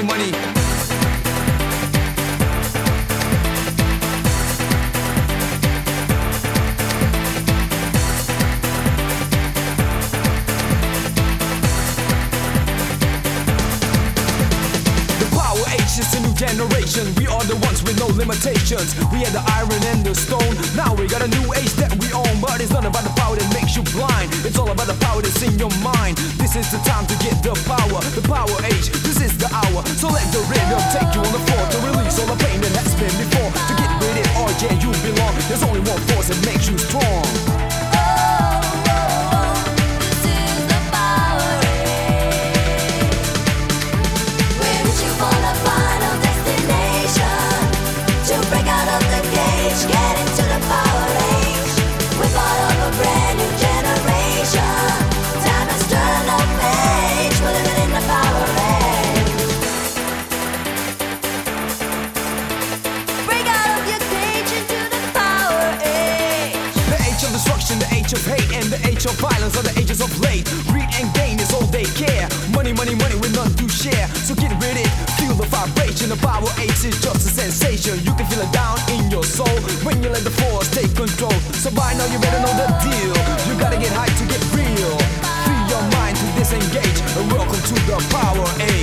money, money. It's a new generation, we are the ones with no limitations. We had the iron and the stone, now we got a new age that we own. But it's not about the power that makes you blind, it's all about the power that's in your mind. This is the time to get the power age, this is the hour. So let the rhythm take you on the floor, to release all the pain that has been before. To get rid of it, oh yeah, you belong. There's only one force that makes you strong. Get into the power age. We're part of a brand new generation. Time has turned the page. We're living in the power age. Break out of your cage into the power age. The age of destruction, the age of hate, and the age of violence are the ages of late. Greed and gain is all they care. Money, money, money with none to share. So get rid of it, feel the vibration. The power age is just a sensation. You can feel it down in your soul when you let the force take control. So by now you better know the deal. You gotta get high to get real. Free your mind to disengage, and welcome to the power age.